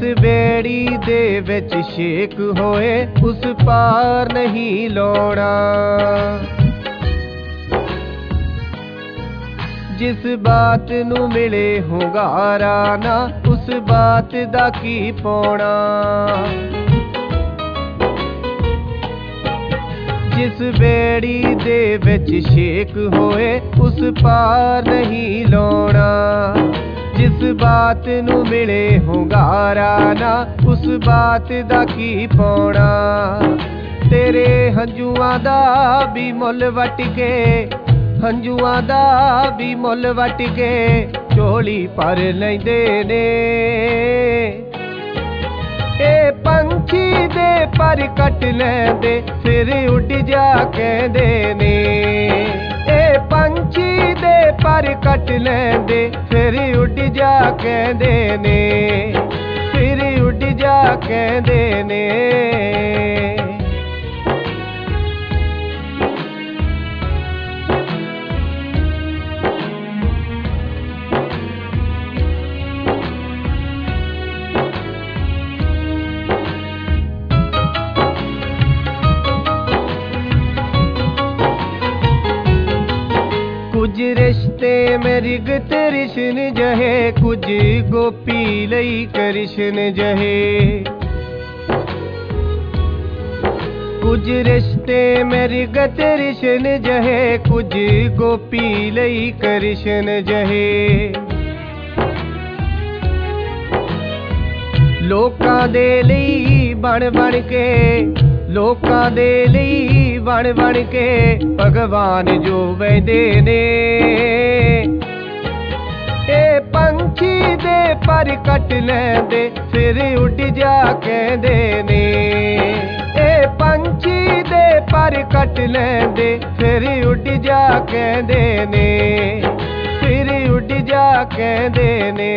बेड़ी दे विच शेक होए उस पार नहीं लौड़ा। जिस बात नू मिले हुंगारा ना उस बात दा की पौना। जिस बेड़ी दे विच शेक होए उस पार नहीं लौड़ा। जिस बात नू मिले हुंगारा ना उस बात दा की पौना। तेरे हंजुआं दा भी मुल वट के, हंजुआं दा भी मुल वट के झोली भर लैंदे ने। ए पंछी दे पर कट लैंदे फिर उड़ जा कहंदे ने। ए पंछी दे पर कट लैंदे फिर उड़ जा कहंदे ने, फिर उड़ जा कहंदे ने। कुछ रिश्ते में रिग तरिशन जहे, कुछ गोपी लई कृष्ण जहे। कुछ रिश्ते में रिग तरिशन जहे, कुछ गोपी लई कृष्ण जहे। लोकां दे लई बन बन के, लोकां दे लई बन बन के भगवान जो वैंदे ने। ए पंछी दे पर कट लैंदे फिर उड़ जा कहंदे ने। ए पंछी दे पर कट लैंदे फिर उड़ जा कहंदे ने, फिर उड़ जा कहंदे ने।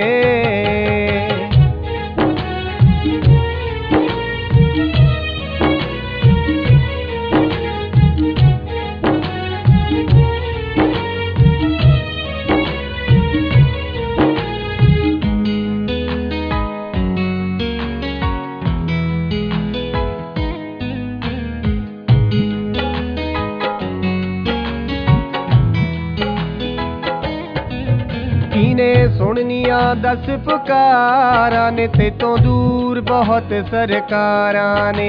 कीने सुननिया दस पुकारा ने ते तो दूर बहुत सरकारा ने।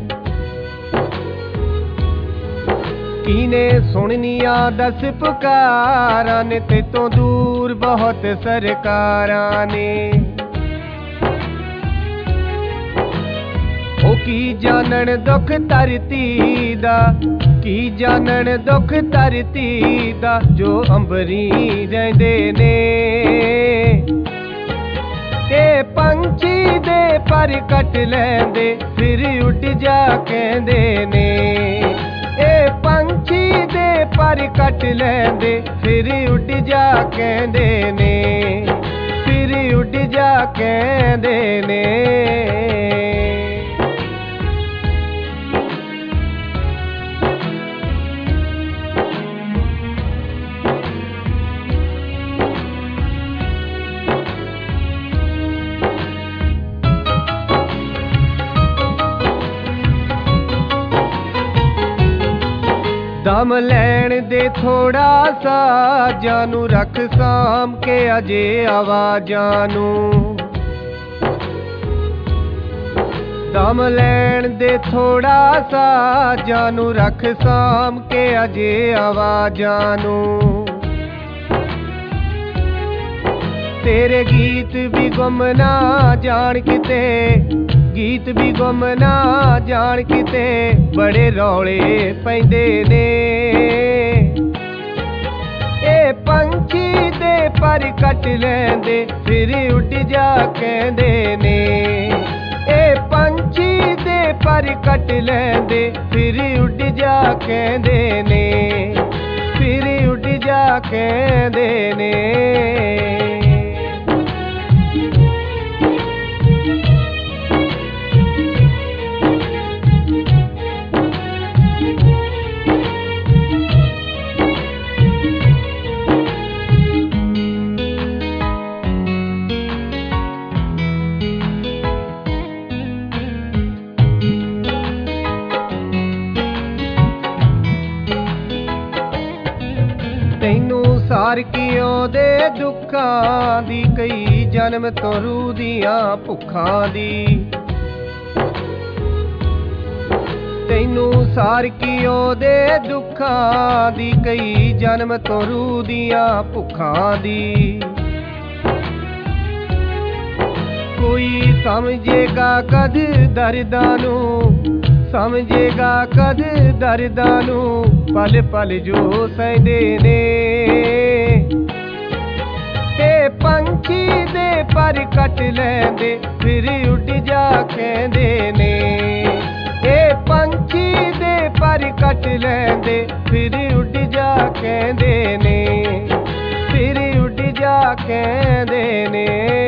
कीने सुननिया दस पुकारा ने ते तो दूर बहुत सरकारा ने। ओ की जानन दुख धरती दा, की जानन दुख धरती दा जो अंबरी रहिंदे ने। ए पंछी दे पर कट लैंदे फिर उड़ जा कहंदे ने। ए पंछी दे पर कट लैंदे फिर उड़ जा कहंदे ने, फिर उड़ जा कहंदे ने। दम लैण दे थोड़ा सा जानू रख साम के अजे आवाजां नू। दम लैण दे थोड़ा सा जानू रख साम के अजे आवाजां नू। तेरे गीत भी गुम ना जान किते, गीत भी गुम ना जान किते बड़े रौले पैंदे ने। ए पंछी दे पर कट लैंदे फिर उड़ जा कहंदे ने। ए पंछी दे पर कट लैंदे फिर उड़ जा कहंदे ने, फिर उड़ जा कहंदे ने। ਸਾਰ ਕੀ ਉਹਦੇ ਦੁੱਖਾਂ ਦੀ, ਕਈ ਜਨਮ ਤੋਂ ਰੂਹ ਦੀਆਂ ਭੁੱਖਾਂ ਦੀ। ਤੈਨੂੰ ਸਾਰ ਕੀ ਉਹਦੇ ਦੁੱਖਾਂ ਦੀ, ਕਈ ਜਨਮ ਤੋਂ ਰੂਹ ਦੀਆਂ ਭੁੱਖਾਂ ਦੀ। ਕੋਈ ਸਮਝੇਗਾ ਕਦ ਦਰਦਾਂ ਨੂੰ, ਸਮਝੇਗਾ ਕਦ ਦਰਦਾਂ ਨੂੰ, ਪਲ ਪਲ ਜੋ ਸਹਿੰਦੇ ਨੇ। ਇਹ ਪੰਛੀ ਦੇ ਪਰ ਕੱਟ ਲੈਂਦੇ, ਫਿਰ ਉੱਡ ਜਾ ਕਹਿੰਦੇ ਨੇ। ਇਹ ਪੰਛੀ ਦੇ ਪਰ ਕੱਟ ਲੈਂਦੇ, ਫਿਰ ਉੱਡ ਜਾ ਕਹਿੰਦੇ ਨੇ, ਫਿਰ ਉੱਡ ਜਾ ਕਹਿੰਦੇ ਨੇ।